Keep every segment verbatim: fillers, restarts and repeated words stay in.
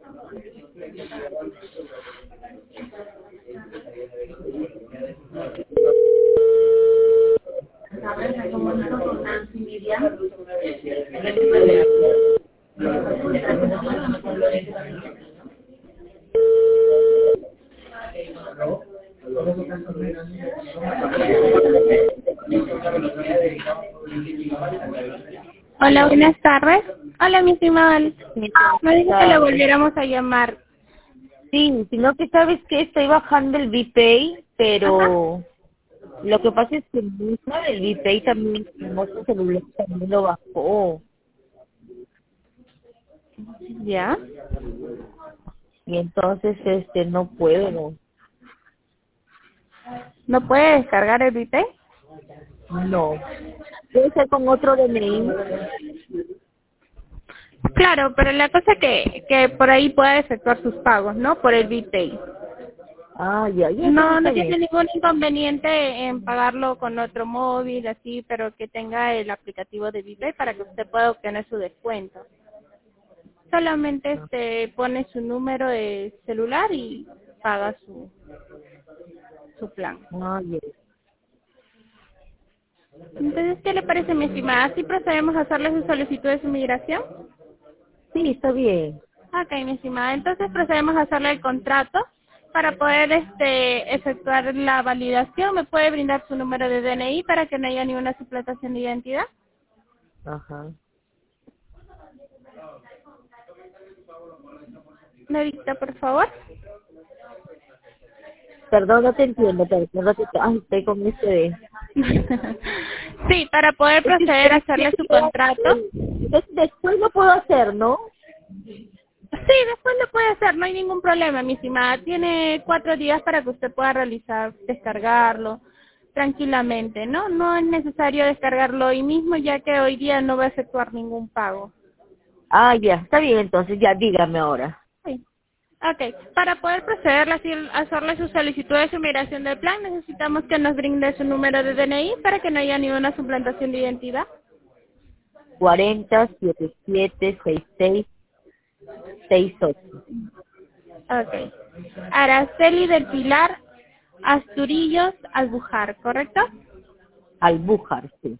Hola, buenas tardes. Hola, mi estimada. Me dijo que le volviéramos a llamar. Sí, sino que sabes que estoy bajando el VPay, pero Ajá. lo que pasa es que mi hija del VPay también, en otro celular también lo bajó. ¿Ya? Y entonces este no puedo. ¿No puede descargar el VPay? No. Debe ser con otro D N I. Claro, pero la cosa que, que por ahí pueda efectuar sus pagos, ¿no? Por el VPay. Ah, ya, ya, entonces No, está no tiene bien. ningún inconveniente en pagarlo con otro móvil, así, pero que tenga el aplicativo de VPay para que usted pueda obtener su descuento. Solamente este pone su número de celular y paga su, su plan. Ah, ya. Entonces, ¿qué le parece, mi estimada? ¿Sí procedemos a hacerle su solicitud de su migración? Sí, está bien. Ok, mi estimada. Entonces procedemos a hacerle el contrato para poder este efectuar la validación. ¿Me puede brindar su número de D N I para que no haya ninguna suplantación de identidad? Ajá. ¿Me dicta, por favor? Perdón, no te entiendo, pero un ratito. Ay, estoy con este de... Sí, para poder Es que, proceder a es hacerle su que- contrato. es- después lo puedo hacer, ¿no? Sí, después lo puede hacer, no hay ningún problema, mi estimada. Tiene cuatro días para que usted pueda realizar, descargarlo tranquilamente, ¿no? No es necesario descargarlo hoy mismo, ya que hoy día no va a efectuar ningún pago. Ah, ya, está bien, entonces ya dígame ahora. Sí. Ok, para poder proceder a hacer- a hacerle su solicitud de su migración del plan, necesitamos que nos brinde su número de D N I para que no haya ninguna suplantación de identidad. cuarenta, setenta y siete, sesenta y seis, sesenta y ocho. Ok. Araceli del Pilar Asturillos Albujar, ¿correcto? Albújar, sí.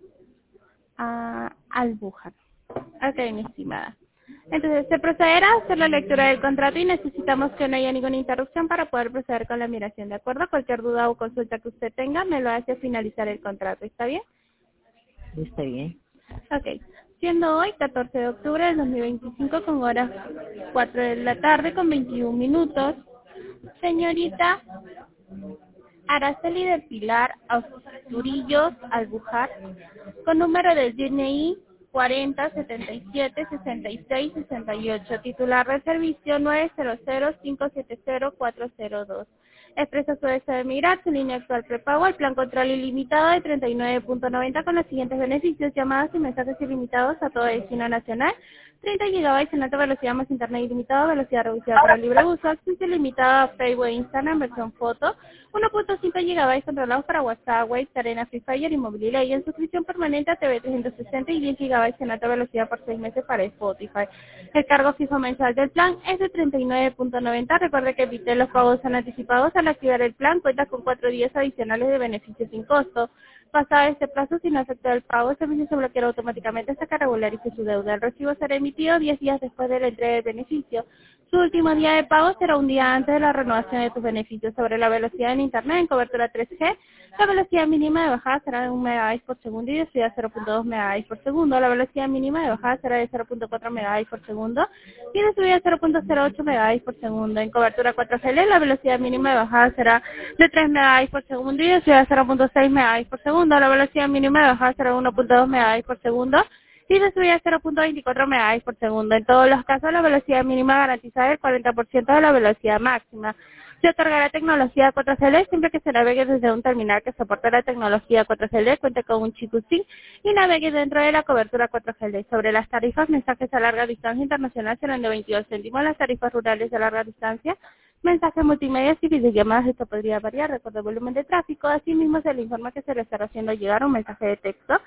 Ah, Albujar. Ok, mi estimada. Entonces, se procederá a hacer la lectura del contrato y necesitamos que no haya ninguna interrupción para poder proceder con la migración, ¿de acuerdo? Cualquier duda o consulta que usted tenga me lo hace finalizar el contrato, ¿está bien? Está bien. Ok. Siendo hoy catorce de octubre del dos mil veinticinco con horas cuatro de la tarde con veintiún minutos, señorita Araceli del Pilar Asturillos Albujar, con número de D N I cuarenta, setenta y siete, sesenta y seis, sesenta y ocho, titular de servicio nueve cero cero, cinco siete cero, cuatro cero dos. Expresa su deseo de migrar, su línea actual prepago, el plan control ilimitado de treinta y nueve punto noventa con los siguientes beneficios: llamadas y mensajes ilimitados a todo destino nacional, treinta gigabytes en alta velocidad más internet ilimitado, velocidad reducida para libre uso, acceso ilimitado a Facebook e Instagram versión foto, uno punto cinco gigabytes controlados para WhatsApp, Waze, Arena, Free Fire y Mobile y en suscripción permanente a T V trescientos sesenta y diez gigabytes en alta velocidad por seis meses para Spotify. El cargo fijo mensual del plan es de treinta y nueve punto noventa. Recuerde que evite los pagos son anticipados. Al activar el plan cuenta con cuatro días adicionales de beneficios sin costo. Pasado este plazo, si no acepta el pago, el servicio se bloqueará automáticamente hasta que regularice su deuda. El recibo será emitido diez días después de la entrega del beneficio. Su último día de pago será un día antes de la renovación de tus beneficios. Sobre la velocidad en Internet en cobertura tres G, la velocidad mínima de bajada será de un megabyte por segundo y de subida cero punto dos megabytes por segundo. La velocidad mínima de bajada será de cero punto cuatro megabytes por segundo y de subida cero punto cero ocho megabytes por segundo. En cobertura cuatro G L, la velocidad mínima de bajada será de tres megabytes por segundo y de subida cero punto seis megabytes por segundo. La velocidad mínima de bajada será uno punto dos megabytes por segundo y de subida cero punto veinticuatro megabytes por segundo. En todos los casos, la velocidad mínima garantizada es el cuarenta por ciento de la velocidad máxima. Se otorgará tecnología cuatro G L siempre que se navegue desde un terminal que soporte la tecnología cuatro G L, cuente con un chip SIM y navegue dentro de la cobertura cuatro G L. Sobre las tarifas, mensajes a larga distancia internacional serán de veintidós céntimos, las tarifas rurales de larga distancia, mensajes multimedia y videollamadas, esto podría variar de acuerdo al volumen de tráfico. Asimismo, se le informa que se le estará haciendo llegar un mensaje de texto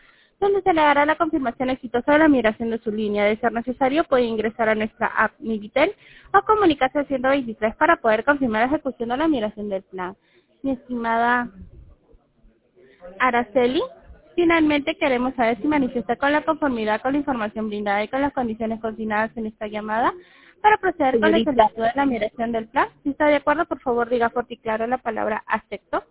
donde se le dará la confirmación exitosa de la migración de su línea. De ser necesario, puede ingresar a nuestra app Mi Vitel o comunicarse al ciento veintitrés para poder confirmar la ejecución de la migración del plan. Mi estimada Araceli, finalmente queremos saber si manifiesta con la conformidad con la información brindada y con las condiciones consignadas en esta llamada para proceder con la Señorita, solicitud de la migración del plan. Si está de acuerdo, por favor diga fuerte y claro la palabra acepto.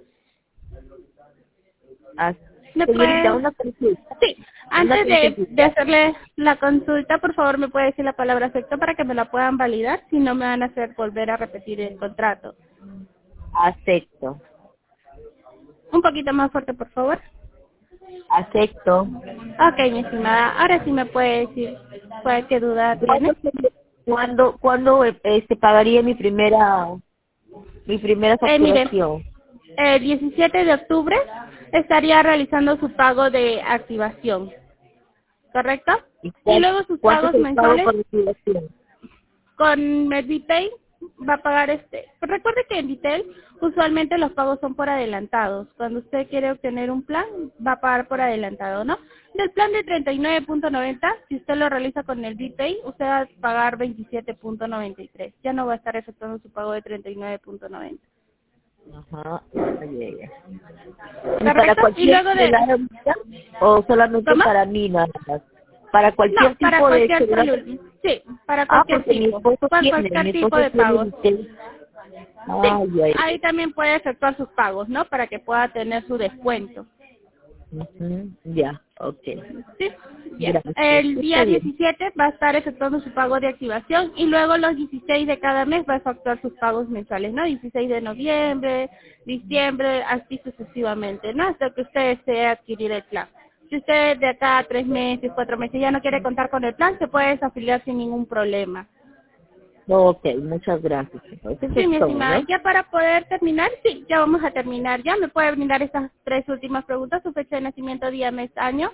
ah, ¿Me señorita, puede? una consulta. Sí, Una antes de, de consulta. hacerle la consulta, por favor me puede decir la palabra acepto para que me la puedan validar, si no me van a hacer volver a repetir el contrato. Acepto. Un poquito más fuerte, por favor. Acepto. Ok, mi estimada, ahora sí me puede decir cuál qué duda ¿Cuándo, tiene. se- cuándo, cuándo eh, este, pagaría mi primera, mi primera Eh, mire, facturación? el diecisiete de octubre estaría realizando su pago de activación, ¿correcto? ¿Y Y cuánto, luego sus cuánto es pagos el pago mensuales por liquidación? con MediPay va a pagar este. Recuerde que en Vitel usualmente los pagos son por adelantados. Cuando usted quiere obtener un plan, va a pagar por adelantado, ¿no? Del plan de treinta y nueve punto noventa, si usted lo realiza con el BPay, usted va a pagar veintisiete punto noventa y tres. Ya no va a estar efectuando su pago de treinta y nueve punto noventa. Ajá. Ay, ay, ay. ¿Y para ¿Correcto? Y cualquier luego de... celular o solamente ¿Cómo? para mí nada más? Para No, cualquier para tipo de cualquier celular. celular. Sí, para Ah, cualquier porque mi tipo. esposo Con tiene, mi cualquier tipo esposo de tiene pagos. Vitel. Sí, Ay, ay. ahí también puede efectuar sus pagos, ¿no? Para que pueda tener su descuento. Ujú, ya, ok. Sí, bien. Gracias. El Está día bien. diecisiete va a estar efectuando su pago de activación y luego los dieciséis de cada mes va a efectuar sus pagos mensuales, ¿no? dieciséis de noviembre, diciembre, así sucesivamente, ¿no? Hasta que usted desee adquirir el plan. Si usted de acá a tres meses, cuatro meses ya no quiere contar con el plan, se puede desafiliar sin ningún problema. Ok, muchas gracias. Entonces Sí, es mi todo, estimada. ¿no? Ya para poder terminar, sí, ya vamos a terminar ya. ¿Me puede brindar estas tres últimas preguntas? Su fecha de nacimiento, día, mes, año.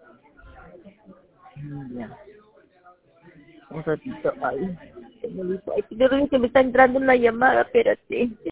Mm, ya. Un ratito. Ay, señorita. Ay, yo creo que me está entrando una llamada, espérate.